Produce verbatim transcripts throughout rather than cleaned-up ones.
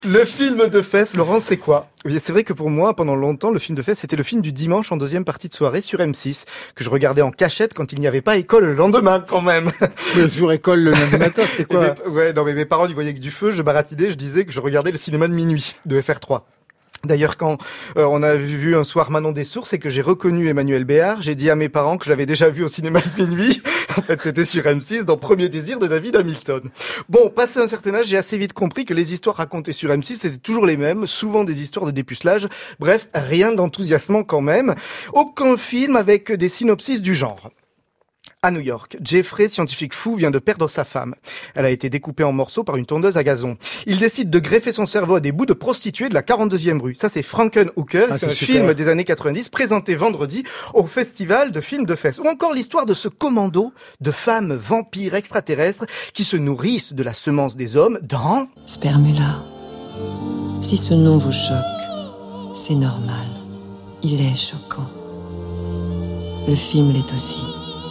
Le film de fesses, Laurent, c'est quoi? C'est vrai que pour moi, pendant longtemps, le film de fesses, c'était le film du dimanche en deuxième partie de soirée sur M six, que je regardais en cachette quand il n'y avait pas école le lendemain, quand même. Mais toujours école le lundi matin, c'était quoi? mes, Ouais, non, mais mes parents, ils voyaient que du feu, je baratinais, je disais que je regardais le cinéma de minuit, de F R trois. D'ailleurs, quand euh, on a vu un soir Manon des Sources et que j'ai reconnu Emmanuel Béard, j'ai dit à mes parents que je l'avais déjà vu au cinéma de minuit. En fait, c'était sur M six, dans Premier Désir de David Hamilton. Bon, passé un certain âge, j'ai assez vite compris que les histoires racontées sur M six, c'était toujours les mêmes, souvent des histoires de dépucelage. Bref, rien d'enthousiasmant quand même. Aucun film avec des synopsis du genre. À New York, Jeffrey, scientifique fou, vient de perdre sa femme. Elle a été découpée en morceaux par une tondeuse à gazon. Il décide de greffer son cerveau à des bouts de prostituées de la quarante-deuxième rue. Ça, c'est Frankenhooker, ah, c'est, c'est un super. film des années quatre-vingt-dix, présenté vendredi au Festival de films de fesses. Ou encore l'histoire de ce commando de femmes vampires extraterrestres qui se nourrissent de la semence des hommes dans... Spermula. Si ce nom vous choque, c'est normal. Il est choquant. Le film l'est aussi.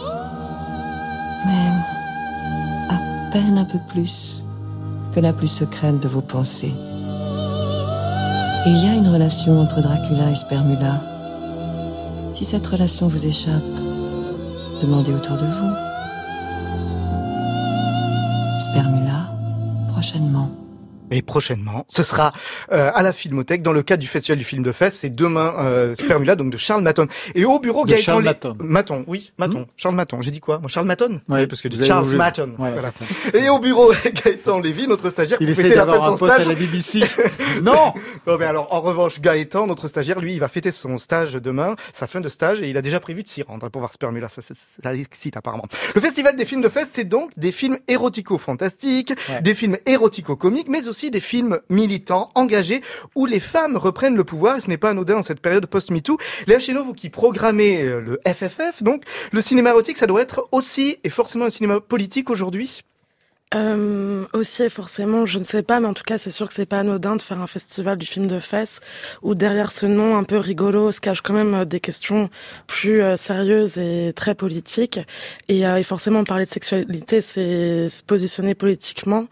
Mais à peine un peu plus que la plus secrète de vos pensées. Il y a une relation entre Dracula et Spermula. Si cette relation vous échappe, demandez autour de vous. Spermula, prochainement. Et prochainement, ce sera euh, à la Filmothèque dans le cadre du Festival du film de fesses. C'est demain, euh, Spermula, donc de Charles Maton. Et au bureau, de Gaëtan... Charles Maton. Maton, oui, Maton. Mmh. Charles Maton. J'ai dit quoi? Moi, Charles Maton? Oui, parce que j'ai dit Charles voulu... Maton. Ouais, voilà. Et au bureau, Gaëtan Lévy, notre stagiaire, il pour essaie fêter la fin de d'avoir son un poste stage. à la B B C. Non! Non, mais alors, en revanche, Gaëtan, notre stagiaire, lui, il va fêter son stage demain, sa fin de stage, et il a déjà prévu de s'y rendre pour voir Spermula. Ça, ça, ça l'excite, apparemment. Le Festival des films de fesses, c'est donc des films érotico-fantastiques, ouais. des films érotico-comiques, mais aussi des films militants, engagés, où les femmes reprennent le pouvoir, et ce n'est pas anodin en cette période post-MeToo. Léa Chénaud, vous qui programmez le F F F, donc, le cinéma érotique, ça doit être aussi, et forcément, un cinéma politique aujourd'hui? Euh, aussi et forcément, je ne sais pas, mais en tout cas, c'est sûr que c'est pas anodin de faire un festival du film de fesses où derrière ce nom un peu rigolo se cachent quand même des questions plus euh, sérieuses et très politiques. Et, euh, et forcément, parler de sexualité, c'est se positionner politiquement.